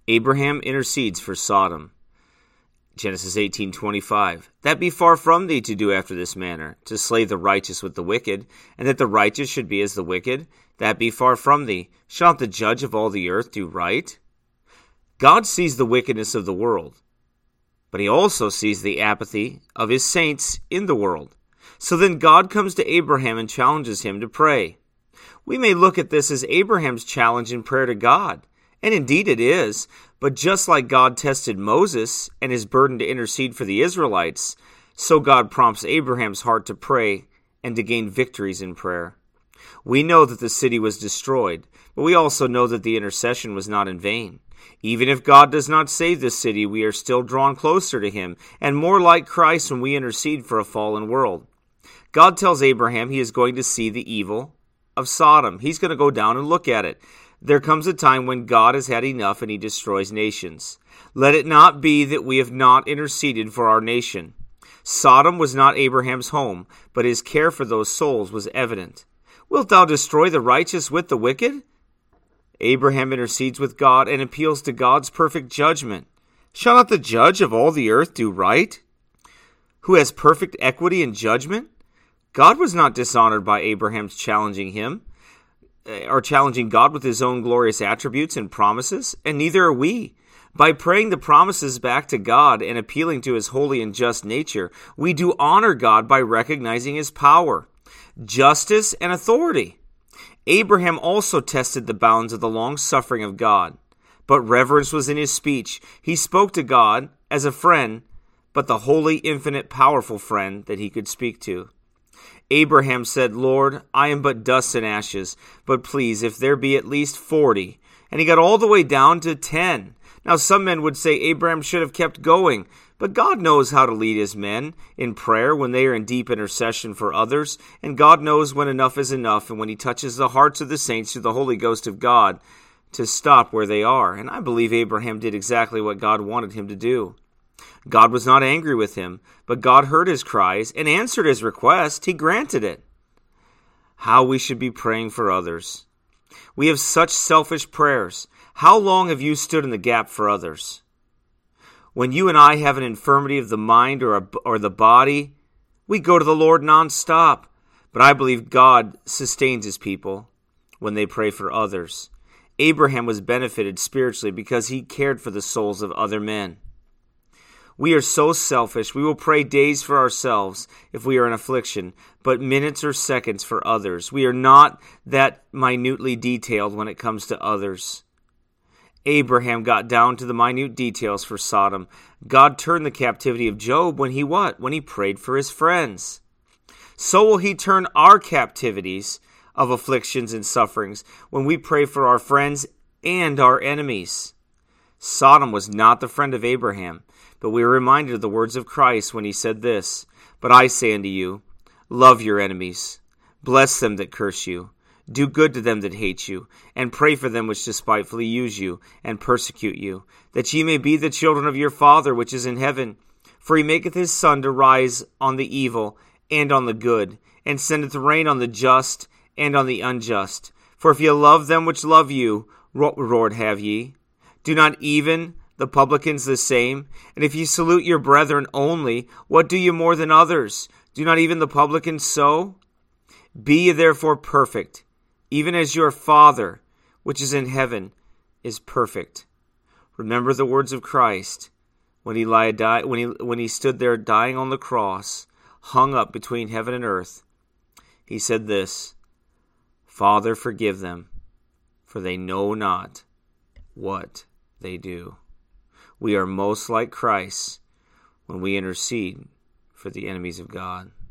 Abraham intercedes for Sodom. Genesis 18:25. That be far from thee to do after this manner, to slay the righteous with the wicked, and that the righteous should be as the wicked. That be far from thee. Shall not the judge of all the earth do right? God sees the wickedness of the world, but he also sees the apathy of his saints in the world. So then God comes to Abraham and challenges him to pray. We may look at this as Abraham's challenge in prayer to God, and indeed it is, but just like God tested Moses and his burden to intercede for the Israelites, so God prompts Abraham's heart to pray and to gain victories in prayer. We know that the city was destroyed, but we also know that the intercession was not in vain. Even if God does not save the city, we are still drawn closer to him and more like Christ when we intercede for a fallen world. God tells Abraham he is going to see the evil of Sodom. He's going to go down and look at it. There comes a time when God has had enough and he destroys nations. Let it not be that we have not interceded for our nation. Sodom was not Abraham's home, but his care for those souls was evident. Wilt thou destroy the righteous with the wicked? Abraham intercedes with God and appeals to God's perfect judgment. Shall not the judge of all the earth do right, who has perfect equity in judgment? God was not dishonored by Abraham's challenging him, or challenging God with his own glorious attributes and promises, and neither are we. By praying the promises back to God and appealing to his holy and just nature, we do honor God by recognizing his power, justice, and authority. Abraham also tested the bounds of the long-suffering of God, but reverence was in his speech. He spoke to God as a friend, but the holy, infinite, powerful friend that he could speak to. Abraham said, Lord, I am but dust and ashes, but please, if there be at least 40. And he got all the way down to 10. Now, some men would say Abraham should have kept going, but God knows how to lead his men in prayer when they are in deep intercession for others, and God knows when enough is enough, and when he touches the hearts of the saints through the Holy Ghost of God to stop where they are. And I believe Abraham did exactly what God wanted him to do. God was not angry with him, but God heard his cries and answered his request. He granted it. How we should be praying for others. We have such selfish prayers. How long have you stood in the gap for others? When you and I have an infirmity of the mind or the body, we go to the Lord nonstop. But I believe God sustains his people when they pray for others. Abraham was benefited spiritually because he cared for the souls of other men. We are so selfish. We will pray days for ourselves if we are in affliction, but minutes or seconds for others. We are not that minutely detailed when it comes to others. Abraham got down to the minute details for Sodom. God turned the captivity of Job when he what? When he prayed for his friends. So will he turn our captivities of afflictions and sufferings when we pray for our friends and our enemies. Sodom was not the friend of Abraham, but we are reminded of the words of Christ when he said this, But I say unto you, love your enemies, bless them that curse you, do good to them that hate you, and pray for them which despitefully use you and persecute you, that ye may be the children of your Father which is in heaven. For he maketh his sun to rise on the evil and on the good, and sendeth rain on the just and on the unjust. For if ye love them which love you, what reward have ye? Do not even the publicans the same? And if ye salute your brethren only, what do ye more than others? Do not even the publicans so? Be ye therefore perfect, even as your Father, which is in heaven, is perfect. Remember the words of Christ when he stood there dying on the cross, hung up between heaven and earth. He said this, Father, forgive them, for they know not what they do. We are most like Christ when we intercede for the enemies of God.